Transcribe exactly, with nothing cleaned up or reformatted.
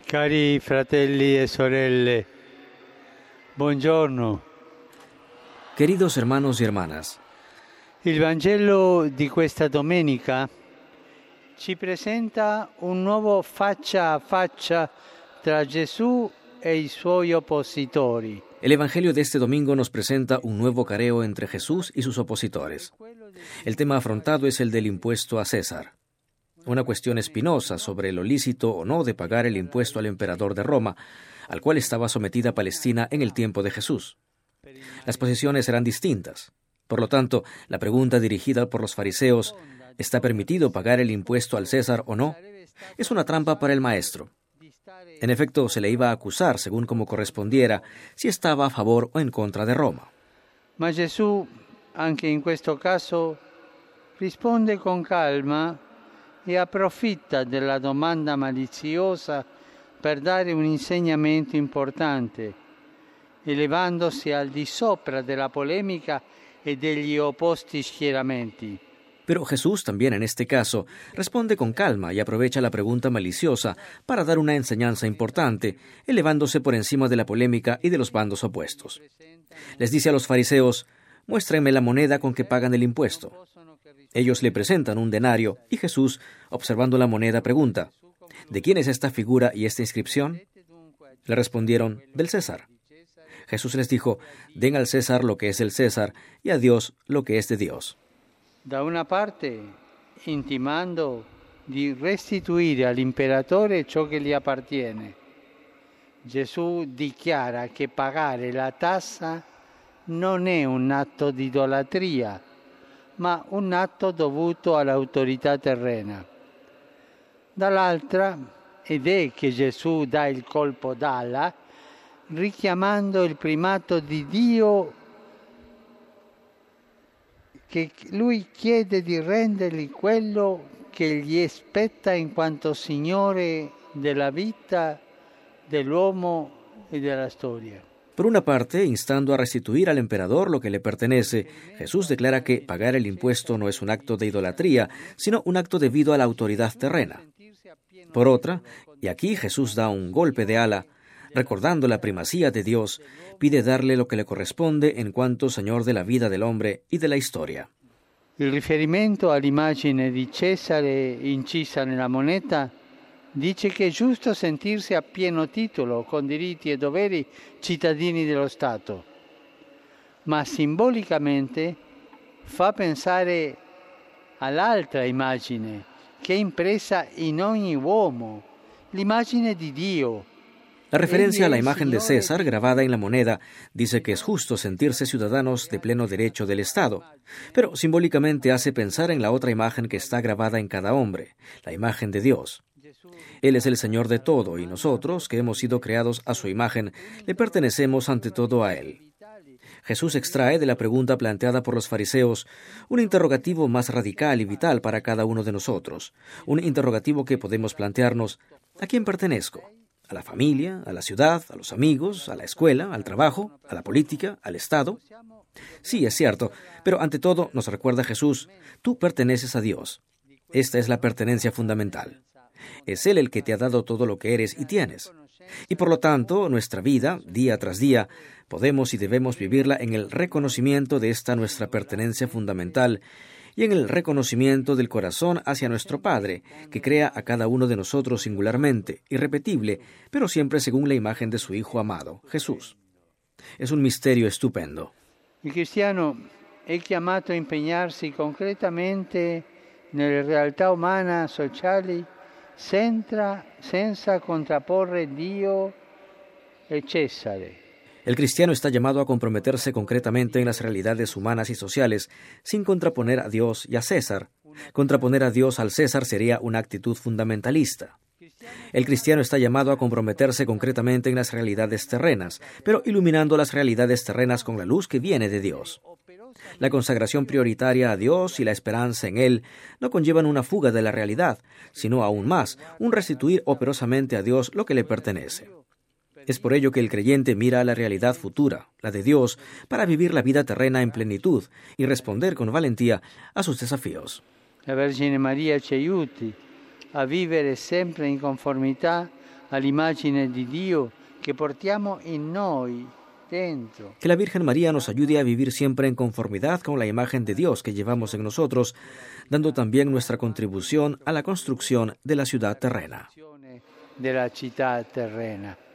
Cari fratelli e sorelle, buongiorno. Queridos hermanos y hermanas, Il Vangelo di questa domenica ci presenta un nuovo faccia a faccia tra Gesù e i suoi oppositori. el Evangelio de este domingo nos presenta un nuevo careo entre Jesús y sus opositores. El tema afrontado es el del impuesto a César, una cuestión espinosa sobre lo lícito o no de pagar el impuesto al emperador de Roma, al cual estaba sometida Palestina en el tiempo de Jesús. Las posiciones eran distintas. Por lo tanto, la pregunta dirigida por los fariseos, ¿está permitido pagar el impuesto al César o no?, es una trampa para el maestro. En efecto, se le iba a acusar, según como correspondiera, si estaba a favor o en contra de Roma. Ma Gesù, anche in questo caso, risponde con calma e approfitta della domanda maliziosa per dare un insegnamento importante, elevandosi al di sopra della polemica e degli opposti schieramenti. Pero Jesús también en este caso responde con calma y aprovecha la pregunta maliciosa para dar una enseñanza importante, elevándose por encima de la polémica y de los bandos opuestos. Les dice a los fariseos, muéstrenme la moneda con que pagan el impuesto. Ellos le presentan un denario y Jesús, observando la moneda, pregunta, ¿de quién es esta figura y esta inscripción? Le respondieron, del César. Jesús les dijo, den al César lo que es del César y a Dios lo que es de Dios. Da una parte, intimando di restituire all'imperatore ciò che gli appartiene. Gesù dichiara che pagare la tassa non è un atto di idolatria, ma un atto dovuto all'autorità terrena. Dall'altra, ed è che Gesù dà il colpo d'ala, richiamando il primato di Dio, che lui chiede di rendergli quello che gli spetta in quanto Signore della vita, dell'uomo e della storia. Por una parte, instando a restituir al emperador lo que le pertenece, Jesús declara que pagar el impuesto no es un acto de idolatría, sino un acto debido a la autoridad terrena. Por otra, y aquí Jesús da un golpe de ala, recordando la primacía de Dios, pide darle lo que le corresponde en cuanto Señor de la vida del hombre y de la historia. Il riferimento all'immagine di Cesare incisa nella moneta dice che è giusto sentirsi a pieno titolo, con diritti e doveri, cittadini dello Stato, ma simbolicamente fa pensare all'altra immagine che è impresa in ogni uomo, l'immagine di Dio. La referencia a la imagen de César grabada en la moneda dice que es justo sentirse ciudadanos de pleno derecho del Estado, pero simbólicamente hace pensar en la otra imagen que está grabada en cada hombre, la imagen de Dios. Él es el Señor de todo y nosotros, que hemos sido creados a su imagen, le pertenecemos ante todo a Él. Jesús extrae de la pregunta planteada por los fariseos un interrogativo más radical y vital para cada uno de nosotros, un interrogativo que podemos plantearnos, ¿a quién pertenezco? ¿A la familia, a la ciudad, a los amigos, a la escuela, al trabajo, a la política, al Estado? Sí, es cierto, pero ante todo nos recuerda Jesús, tú perteneces a Dios. Esta es la pertenencia fundamental. Es Él el que te ha dado todo lo que eres y tienes. Y por lo tanto, nuestra vida, día tras día, podemos y debemos vivirla en el reconocimiento de esta nuestra pertenencia fundamental y en el reconocimiento del corazón hacia nuestro Padre, que crea a cada uno de nosotros singularmente, irrepetible, pero siempre según la imagen de su Hijo amado, Jesús. Es un misterio estupendo. Il cristiano è chiamato a impegnarsi concretamente nelle realtà umane, sociali, senza, senza contrapporre Dio e Cesare. El cristiano está llamado a comprometerse concretamente en las realidades humanas y sociales, sin contraponer a Dios y a César. Contraponer a Dios al César sería una actitud fundamentalista. El cristiano está llamado a comprometerse concretamente en las realidades terrenas, pero iluminando las realidades terrenas con la luz que viene de Dios. La consagración prioritaria a Dios y la esperanza en Él no conllevan una fuga de la realidad, sino aún más, un restituir operosamente a Dios lo que le pertenece. Es por ello que el creyente mira a la realidad futura, la de Dios, para vivir la vida terrena en plenitud y responder con valentía a sus desafíos. La Vergine Maria ci aiuti a vivere sempre in conformità all'immagine di Dio che portiamo in noi dentro. Que la Virgen María nos ayude a vivir siempre en conformidad con la imagen de Dios que llevamos en nosotros, dando también nuestra contribución a la construcción de la ciudad terrena. Della città terrena.